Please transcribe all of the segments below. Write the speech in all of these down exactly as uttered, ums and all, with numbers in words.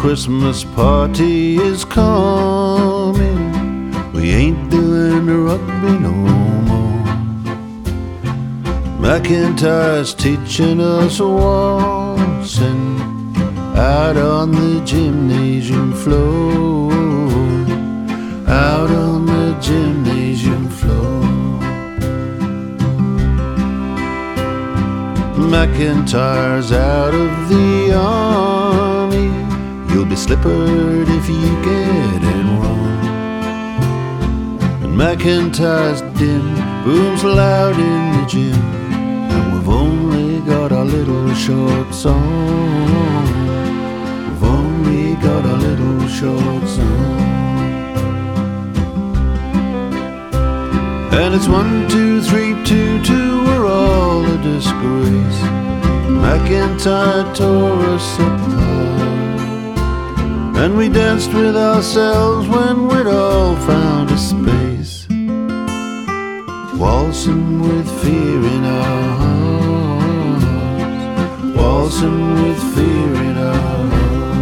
Christmas party is coming. We ain't doing the rugby no more. McIntyre's teaching us waltzing out on the gymnasium floor, out on the gymnasium floor. McIntyre's out of the army. You'll be slippered if you get it wrong. And McIntyre's din booms loud in the gym, and we've only got our little shorts on. We've only got our little shorts on. And it's one, two, three, two, two, we're all a disgrace. McIntyre tore us apart, and we danced with ourselves when we'd all found a space, waltzing with fear in our hearts, waltzing with fear in our hearts.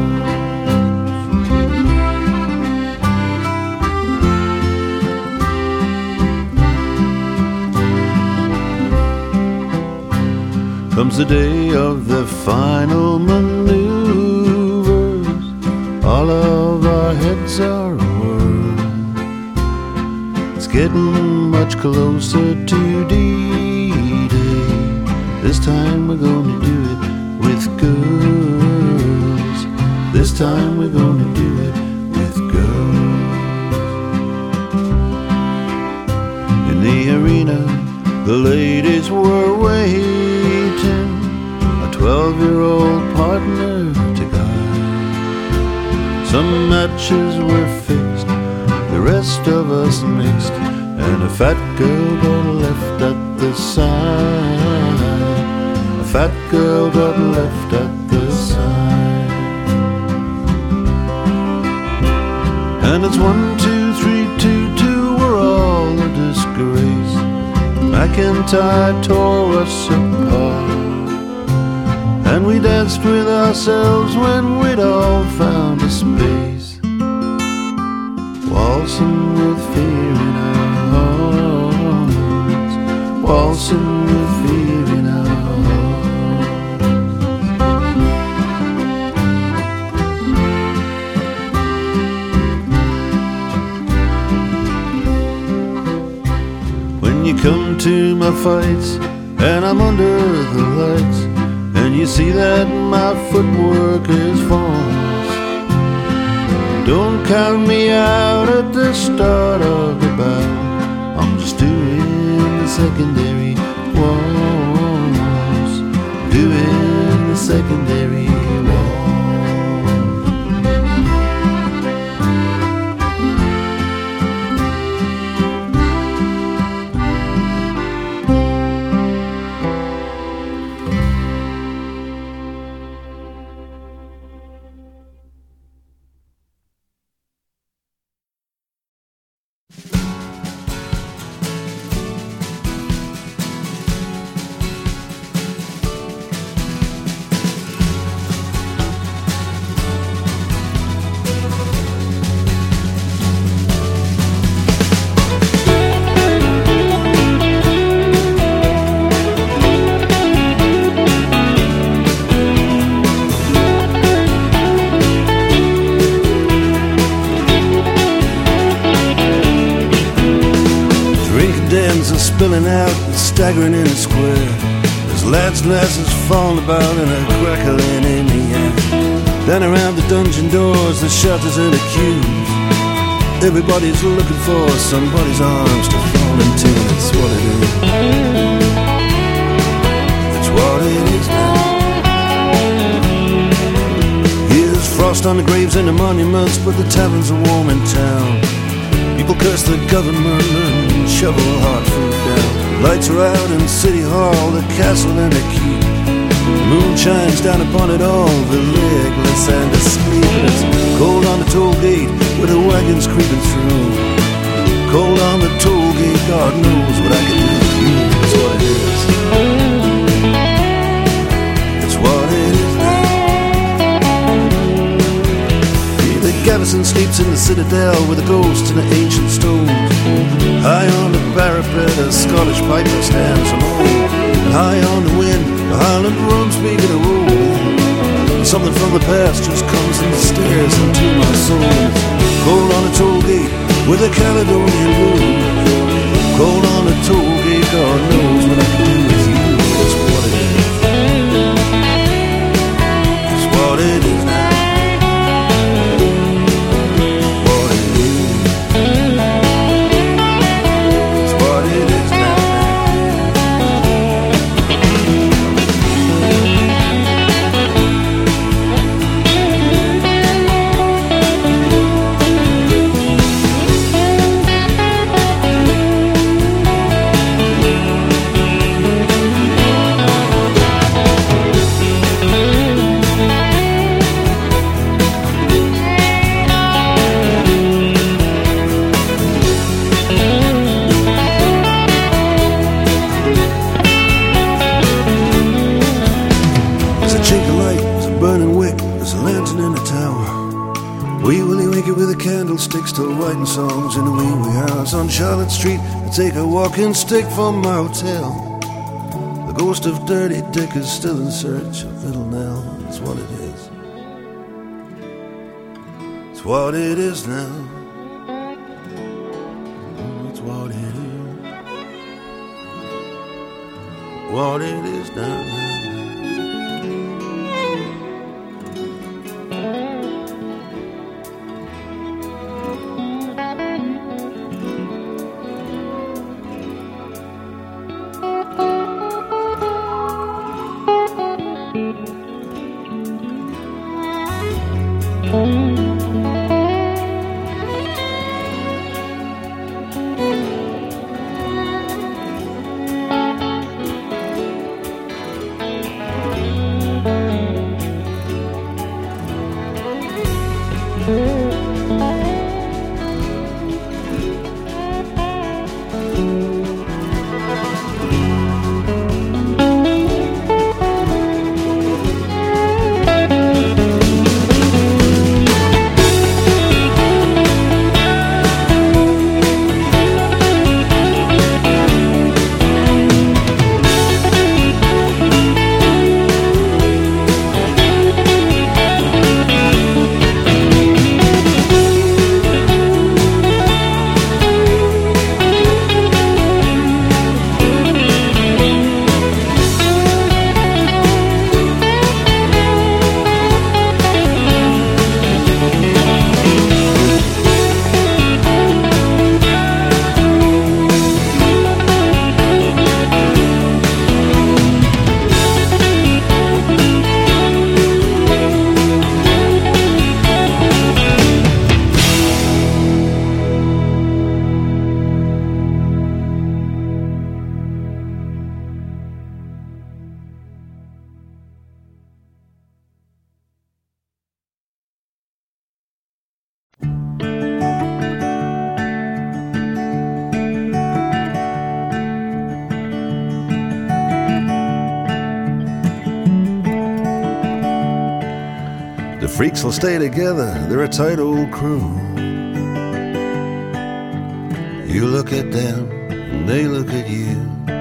Comes the day of the final maneuvers, all of our heads are whirling. It's getting much closer to D-Day. This time we're gonna do it with girls. This time we're gonna do it with girls. In the arena, the ladies were waiting, a twelve-year-old partner to guide. Some matches were fixed, the rest of us mixed, and a fat girl got left at the side. A fat girl got left at the side. And it's one, two, three, two, two, we're all a disgrace. McIntyre tore us apart, and we danced with ourselves when we'd all found a space, waltzing with fear in our hearts, waltzing with fear in our When you come to my fights and I'm under the lights, and you see that my footwork is false, don't count me out at the start of the bout. I'm just doing the secondary waltz, doing the secondary waltz. Spilling out and staggering in the square. There's lads and lasses falling about and a crackling in the air. Then around the dungeon doors, the shelters and the queues, everybody's looking for somebody's arms to fall into. That's what it is. That's what it is now. Here's frost on the graves and the monuments, but the taverns are warm in town. People curse the government and shovel hard food down. Lights are out in City Hall, the castle and the keep. The moon shines down upon it all, the legless and asleep. And it's cold on the toll gate with the wagons creeping through. Cold on the toll gate, God knows what I can do with you. That's what it is. That's what it is now. citadel with the ghosts and the ancient stones. High on the parapet, a Scottish piper stands alone. And high on the wind, the Highland drums begin to roll. Something from the past just comes and stares into my soul. Cold on a toll gate with a Caledonian moon. Cold on a toll gate, God knows what I can do with you. It's what it is. It's what it is now. What it is. It's what it is now. Candlesticks still writing songs in the wee wee house on Charlotte Street. I take a walking stick from my hotel. The ghost of Dirty Dick is still in search of Little Nell. It's what it is. It's what it is now. It's what it is. What it is now. Freaks will stay together, they're a tight old crew. You look at them, and they look at you.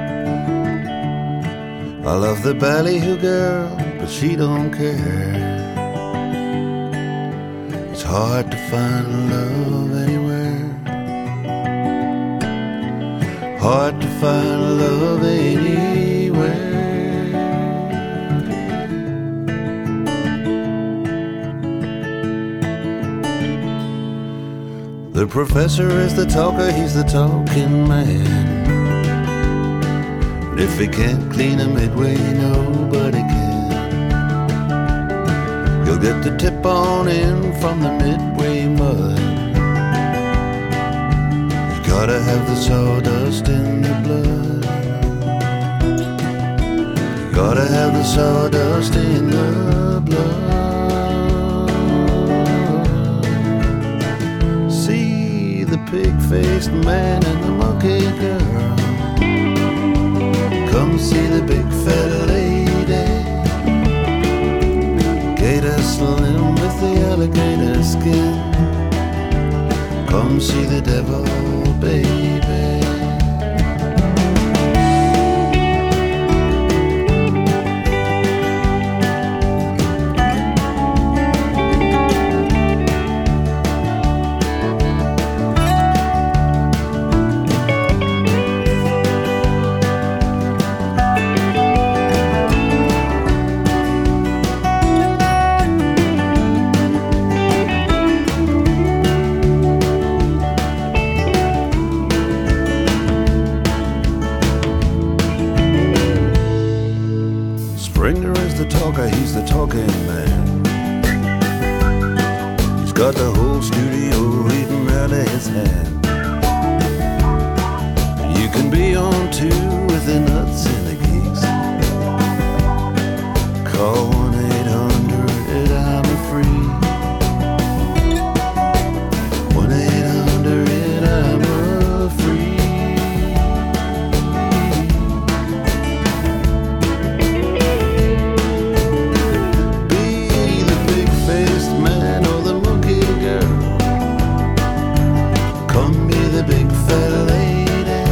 I love the ballyhoo girl, but she don't care. It's hard to find love anywhere. Hard to find love anywhere. The professor is the talker, he's the talking man. But if he can't clean a midway, nobody can. You'll get the tip on in from the midway mud. You gotta have the sawdust in the blood. You gotta have the sawdust in the blood. The pig-faced man and the monkey girl. Come see the big fat lady. Gator slim with the alligator skin. Come see the devil, baby. Springer is the talker, he's the talking man. He's got the whole studio eating out of his hand. You can be on too with the nuts and the geeks. Call one eight hundred I'm a free. one eight hundred I'm a free. Big fat lady,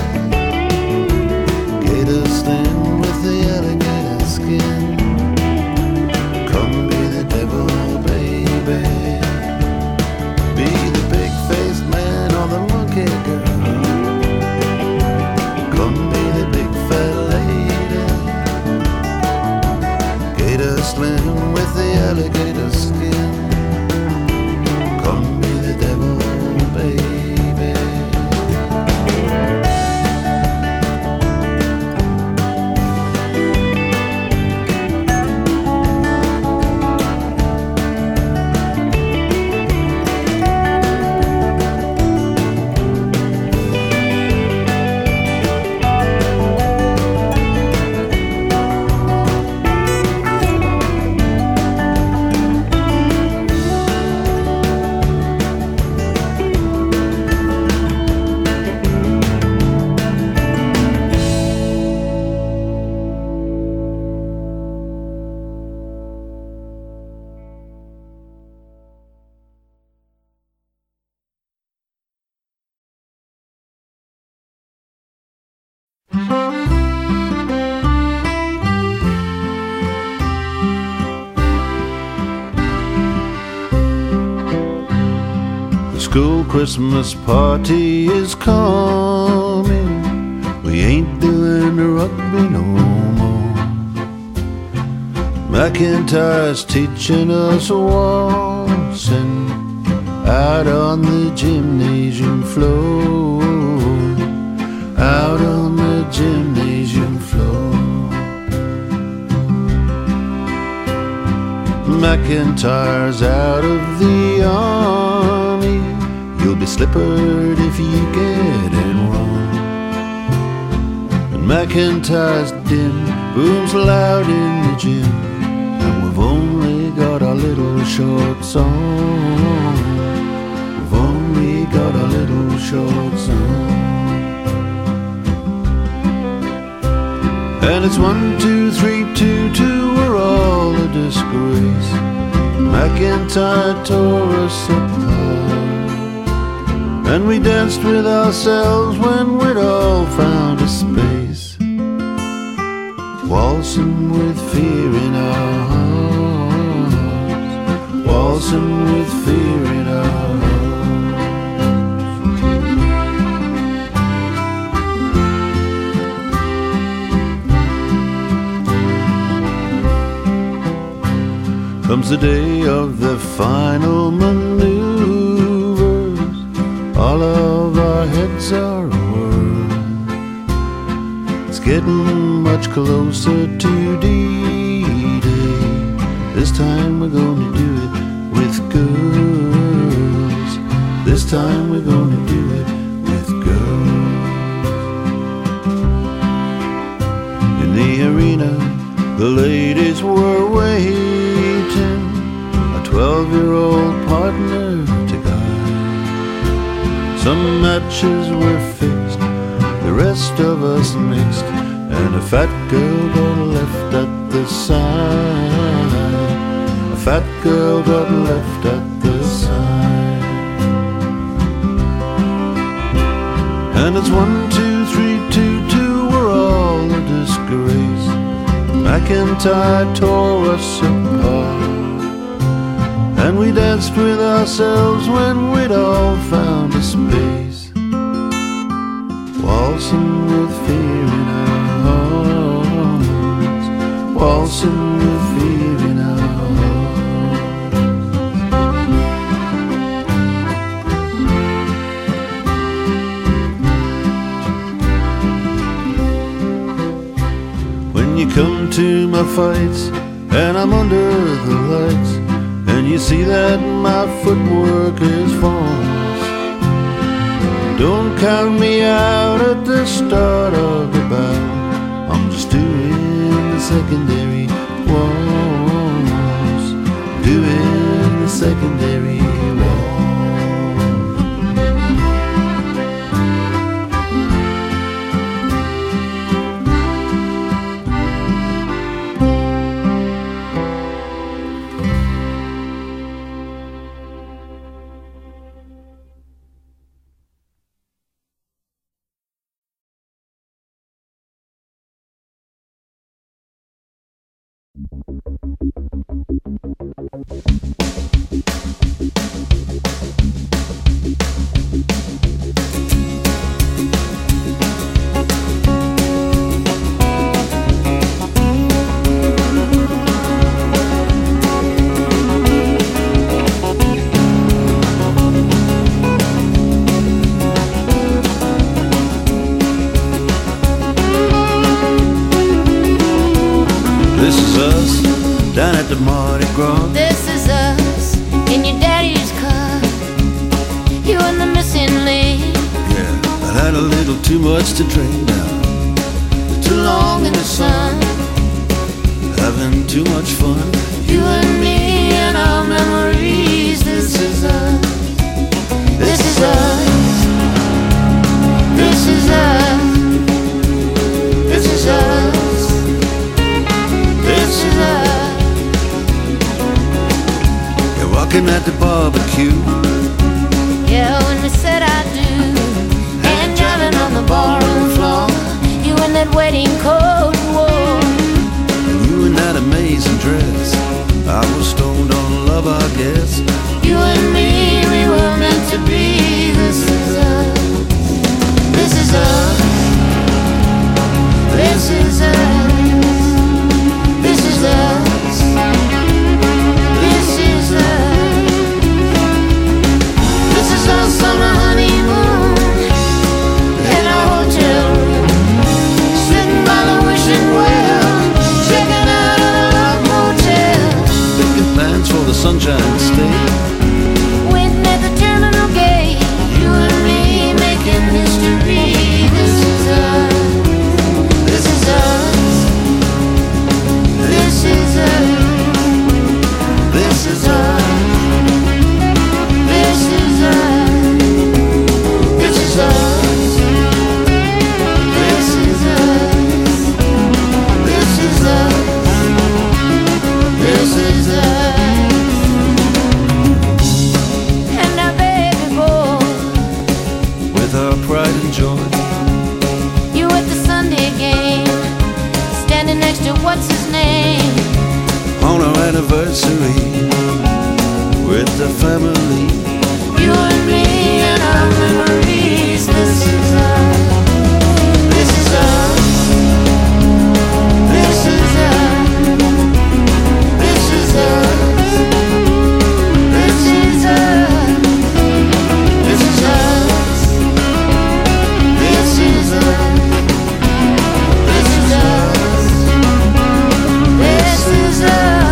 gator slim with the alligator skin. Come be the devil, baby. Be the big faced man or the monkey girl. Come be the big fat lady, gator slim with the alligator skin. Come be the devil, baby. School Christmas party is coming. We ain't doing the rugby no more. McIntyre's teaching us waltzing out on the gymnasium floor. Out on the gymnasium floor. McIntyre's out of the army. You'll be slippered if you get it wrong. And McIntyre's din booms loud in the gym, and we've only got a little short song. We've only got a little short song. And it's one, two, three, two, two, we're all a disgrace. McIntyre tore us apart. And we danced with ourselves when we'd all found a space, waltzing with fear in our hearts, waltzing with fear in our hearts. Comes the day of the final maneuvers. All of our heads are a whirl. It's getting much closer to D-Day. This time we're gonna do it with girls. This time we're gonna do it with girls. In the arena, the ladies were waiting, a twelve-year-old partner to guide. Some matches were fixed, the rest of us mixed, and a fat girl got left at the side. A fat girl got left at the side. And it's one, two, three, two, two, we're all a disgrace. McIntyre tore us apart, and we danced with ourselves when we'd all found a space, waltzing with fear in our hearts, waltzing with fear in our hearts. When you come to my fights and I'm under the lights, and you see that my footwork is false, don't count me out at the start of the bout. I'm just doing the secondary waltz, doing the secondary waltz. This is us down at the Mardi Gras. This is us in your daddy's car. You and the missing link. Yeah, I had a little too much to drink now. Too long in the sun. Having too much fun. You and me and our memories. This is us. This is us. This is us. This is us. This is us. You're walking at the barbecue. Yeah, when we said I do. And driving on the barroom floor. You in that wedding coat wore. And you in that amazing dress. I was stoned on love, I guess. You and me, we were meant to be. This is us. This is us. This is us. This is us. This is us. This is us on a honeymoon in our hotel room, sitting by the wishing well, checking out of the Love Motel, Making plans for the Sunshine State. waiting at the terminal gate. You and me making history. This is us. This is us. This is us. This is us. This is us. This is us. This is us. This is us. This is us. And our baby boy, With our pride and joy. you at the Sunday game, standing next to what's his name. On our anniversary. With the family. You and me and our memories. This is us. This is us. This is us. This is us. This is us. This is us. This is us. This is us. This is us.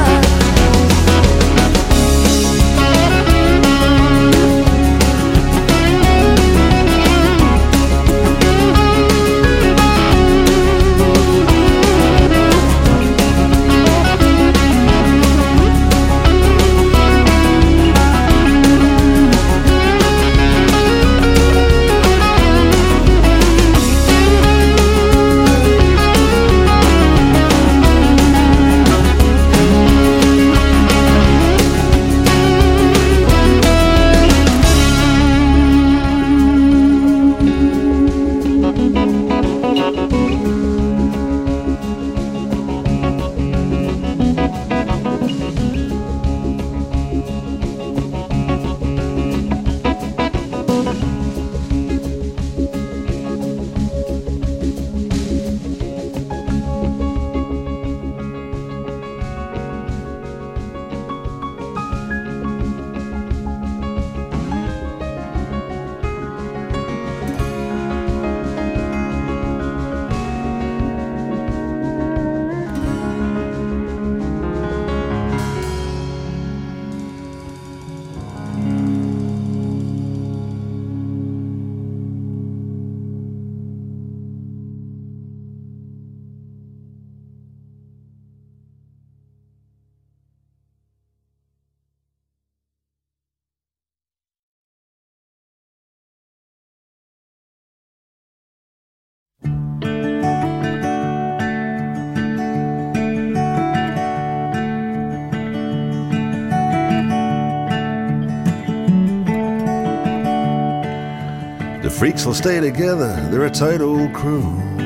Freaks will stay together, they're a tight old crew.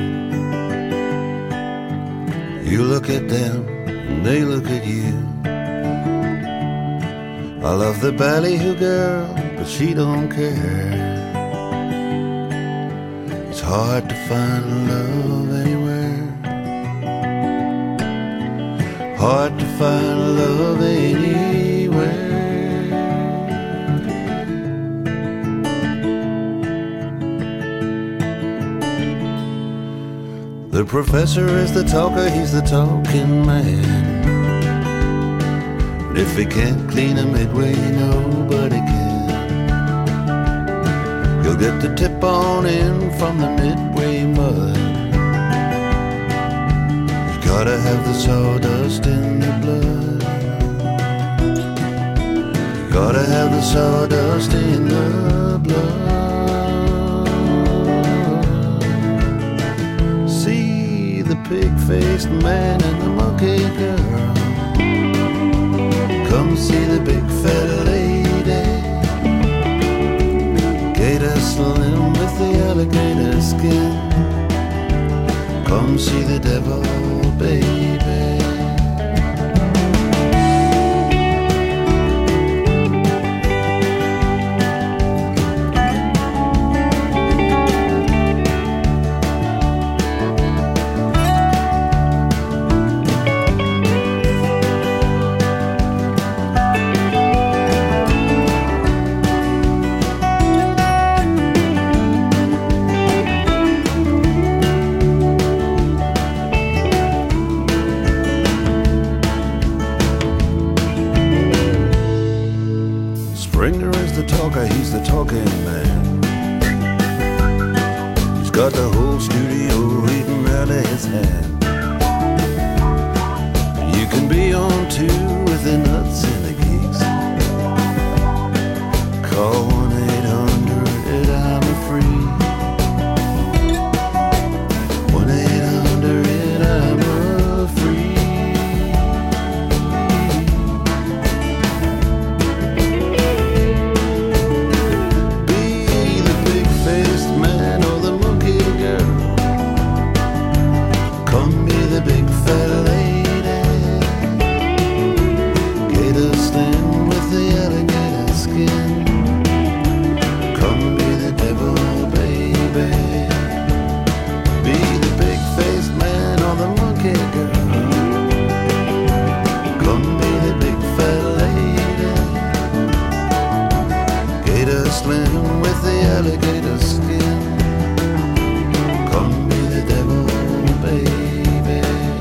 You look at them, and they look at you. I love the ballyhoo girl, but she don't care. It's hard to find love anywhere. Hard to find love anywhere. The professor is the talker, he's the talking man. And if he can't clean a midway, nobody can. He'll get the tip on in from the midway mud. You gotta have the sawdust in the blood. You gotta have the sawdust in the blood. Pig-faced man and the monkey girl. Come see the big fat lady. Gator slim with the alligator skin. Come see the devil, baby. Springer is the talker, he's the talking man. He's got the whole studio reading out of his hand. You can be on too with the nuts and the geeks. Call one eight hundred I'm free. one eight hundred I'm free. Slim with the alligator skin. Come be the devil, baby.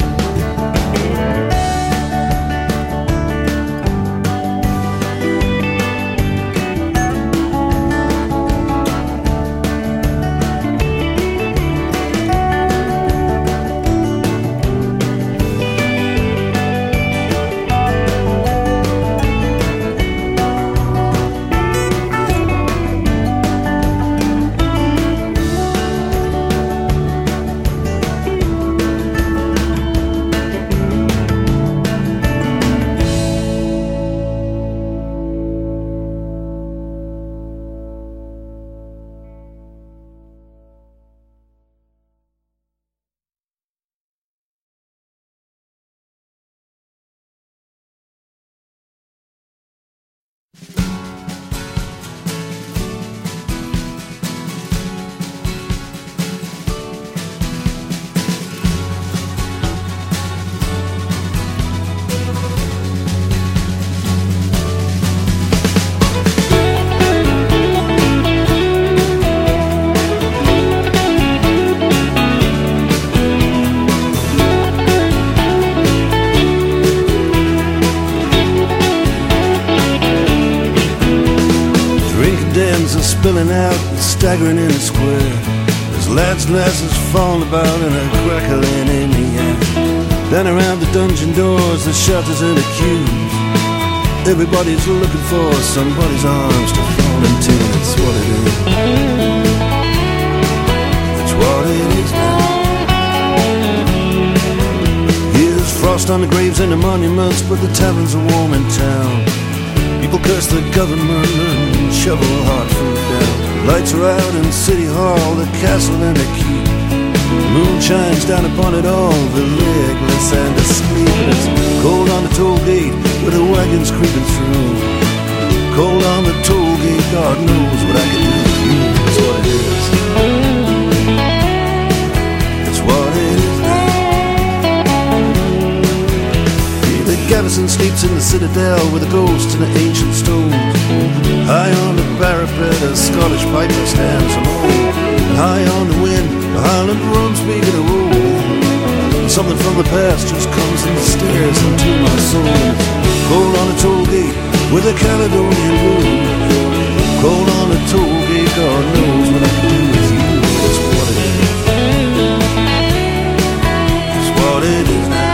Spilling out and staggering in the square. There's lads and lasses falling about and a crackling in the air. Down around the dungeon doors, the shelters and the queues. Everybody's looking for somebody's arms to fall into. That's what it is. That's what it is now. Here's frost on the graves and the monuments, but the taverns are warm in town. People curse the government and shovel hard food down. Lights are out in City Hall, the castle and the keep. The moon shines down upon it all, the legless and asleep. And it's cold on the toll gate with the wagons creeping through. Cold on the toll gate, God knows what I can do with you. That's what it is. That's what it is now. David Gavison sleeps in the citadel with a ghost in the ancient stones. High on the parapet, a Scottish piper stands alone. And high on the wind, the Highland drums begin to roll. And something from the past just comes and stares into my soul. Cold on a toll gate with a Caledonian moon. Cold on a toll gate, God knows what I can do with you. That's what it is. That's what it is now.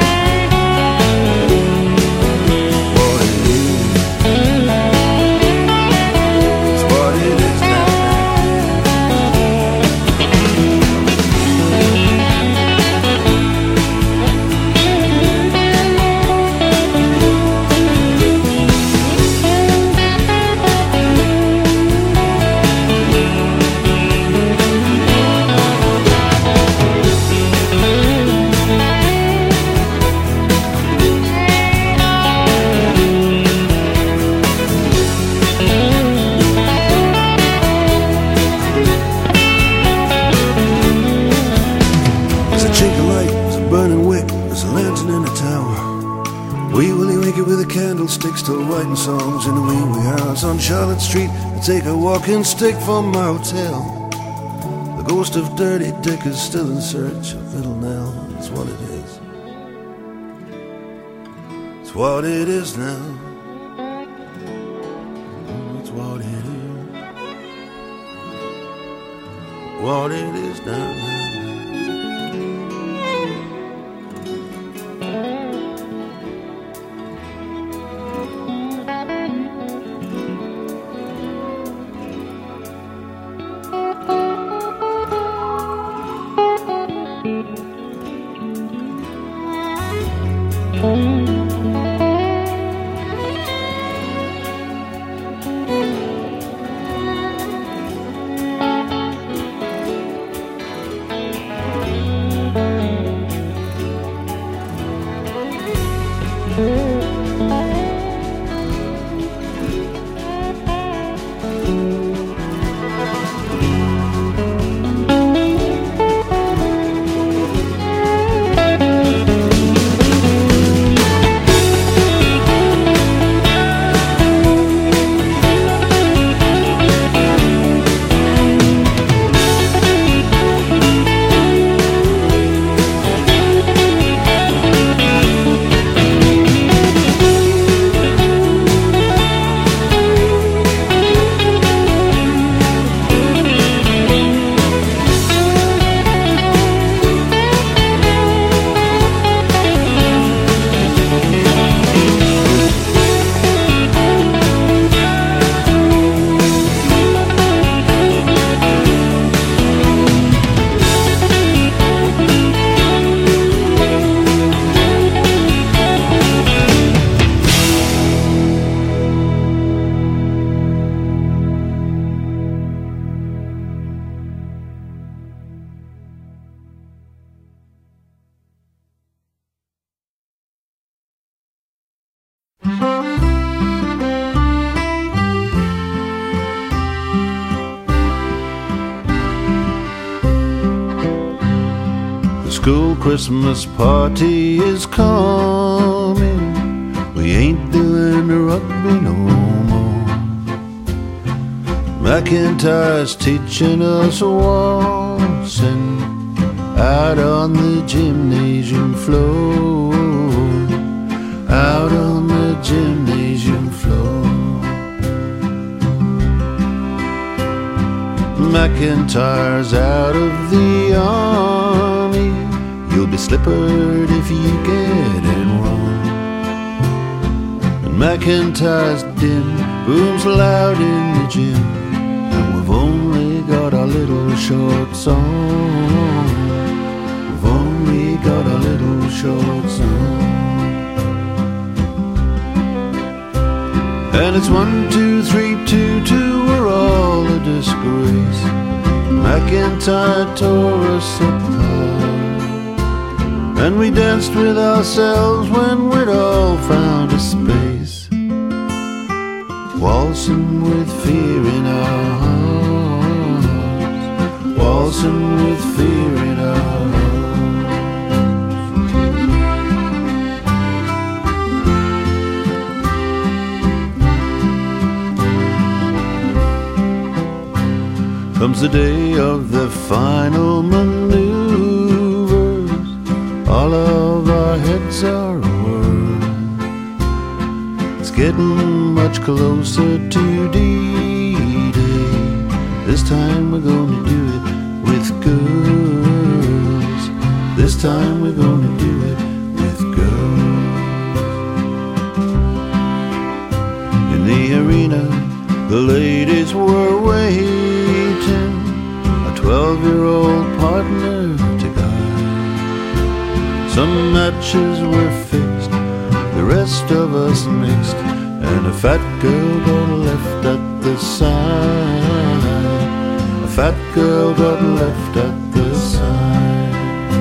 Candlesticks still writing songs in the wee wee house on Charlotte Street. I take a walking stick from my hotel. The ghost of Dirty Dick is still in search of Little Nell. That's what it is. It's what it is now. It's what it is. What it is now. School Christmas party is coming. We ain't doing the rugby no more. McIntyre's teaching us waltzing out on the gymnasium floor. Out on the gymnasium floor. McIntyre's out of the army. You'll be slippered if you get it wrong. And McIntyre's din booms loud in the gym, and we've only got a little short song. We've only got a little short song. And it's one, two, three, two, two, we're all a do. disgrace. McIntyre tore us apart, and we danced with ourselves when we'd all found a space, waltzing with fear in our hearts, waltzing with fear in our hearts. Comes the day of the final maneuvers, all of our heads are whirling. It's getting much closer to D-Day. This time we're gonna do it with girls. This time we're gonna do it with girls. In the arena, the ladies were waiting, a twelve-year-old partner to guide. Some matches were fixed, the rest of us mixed, and a fat girl got left at the side. A fat girl got left at the side.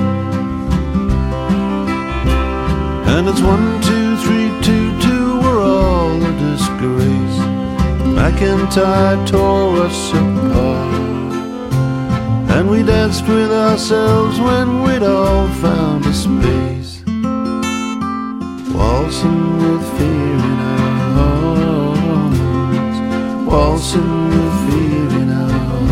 And it's one, two, three, two, two, we're all a disgrace. McIntyre tore us apart, and we danced with ourselves when we'd all found a space, waltzing with fear in our hearts, waltzing with fear in our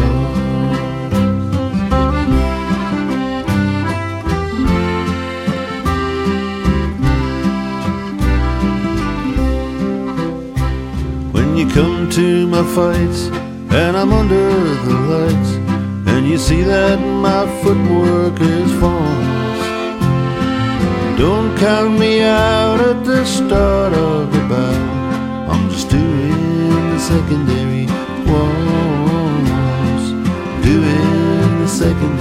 You come to my fights, and I'm under the lights, and you see that my footwork is false. Don't count me out at the start of the battle, I'm just doing the secondary waltz, doing the secondary